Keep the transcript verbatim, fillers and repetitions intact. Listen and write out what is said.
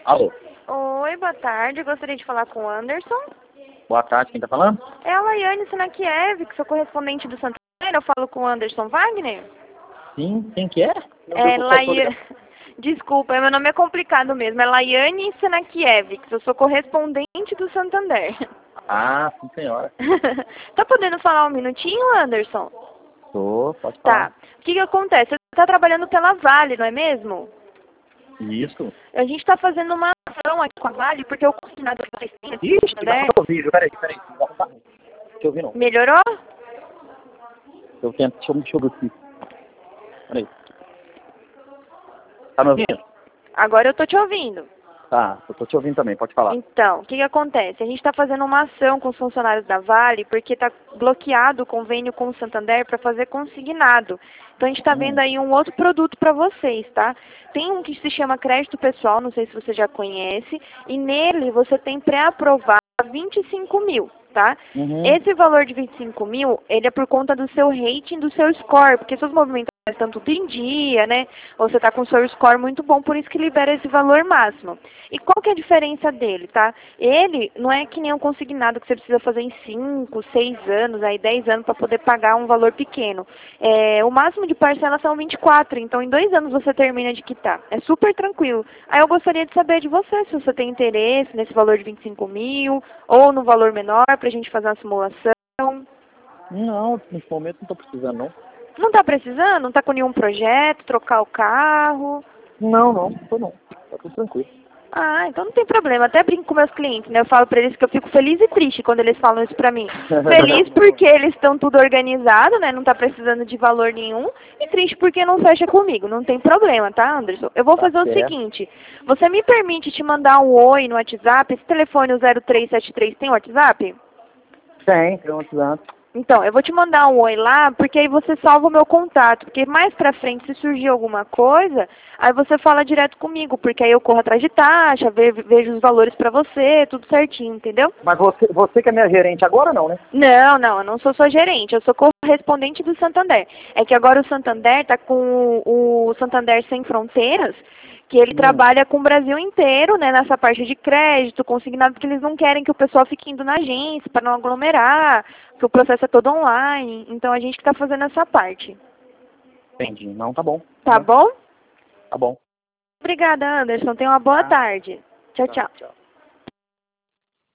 Alô. Oi, boa tarde. Eu gostaria de falar com o Anderson. Boa tarde, quem tá falando? É a Laiane Sinakiev, que sou correspondente do Santander. Eu falo com o Anderson Wagner. Sim, quem que é? Meu É Deus, eu só tô Laiane... ligando. Desculpa, meu nome é complicado mesmo. É Laiane Sinakiev, que eu sou correspondente do Santander. Ah, sim, senhora. Tá podendo falar um minutinho, Anderson? Tô, pode Tá. falar. O que que acontece? Você tá trabalhando pela Vale, não é mesmo? Isso. A gente tá fazendo uma ação aqui com a Vale, porque o consignado que vocês têm aqui, Ixi, né? tá horrível. Peraí, peraí. Não tá ruim. Deixa eu ouvir, não. Melhorou? Eu tento, deixa eu, deixa eu ver aqui. Peraí. Tá me ouvindo? Agora eu tô te ouvindo. Tá, eu tô te ouvindo também, pode falar. Então, o que que acontece? A gente está fazendo uma ação com os funcionários da Vale porque está bloqueado o convênio com o Santander para fazer consignado. Então, a gente está vendo Hum. aí um outro produto para vocês, tá? Tem um que se chama crédito pessoal, não sei se você já conhece, e nele você tem pré-aprovado vinte e cinco mil, tá? Uhum. Esse valor de vinte e cinco mil, ele é por conta do seu rating, do seu score, porque seus movimentos estão tudo em dia, né? Ou você está com o seu score muito bom, por isso que libera esse valor máximo. E qual que é a diferença dele, tá? Ele não é que nem um consignado que você precisa fazer em cinco, seis anos, aí dez anos para poder pagar um valor pequeno. É, o máximo de parcela são vinte e quatro, então em dois anos você termina de quitar. É super tranquilo. Aí eu gostaria de saber de você, se você tem interesse nesse valor de vinte e cinco mil, ou no valor menor, para a gente fazer uma simulação. Não, nesse momento não tô precisando, não. Não está precisando? Não está com nenhum projeto, trocar o carro? Não, não, tô não. Tá tudo tranquilo. Ah, então não tem problema. Até brinco com meus clientes, né? Eu falo pra eles que eu fico feliz e triste quando eles falam isso pra mim. Feliz porque eles estão tudo organizado, né? Não tá precisando de valor nenhum. E triste porque não fecha comigo. Não tem problema, tá, Anderson? Eu vou Tá fazer o certo. seguinte. Você me permite te mandar um oi no WhatsApp? Esse telefone, o zero três sete três, tem WhatsApp? Tem, tem um WhatsApp. Então, eu vou te mandar um oi lá, porque aí você salva o meu contato. Porque mais pra frente, se surgir alguma coisa, aí você fala direto comigo. Porque aí eu corro atrás de taxa, ve- vejo os valores pra você, tudo certinho, entendeu? Mas você, você que é minha gerente agora não, né? Não, não, eu não sou sua gerente, eu sou correspondente do Santander. É que agora o Santander tá com o Santander Sem Fronteiras, que ele Hum. trabalha com o Brasil inteiro, né, nessa parte de crédito, consignado, porque eles não querem que o pessoal fique indo na agência para não aglomerar, que o processo é todo online. Então a gente que está fazendo essa parte. Entendi. Não, tá bom. Tá bom? Tá bom. Obrigada, Anderson. Tenha uma boa Tá. tarde. Tchau, tchau. Tchau.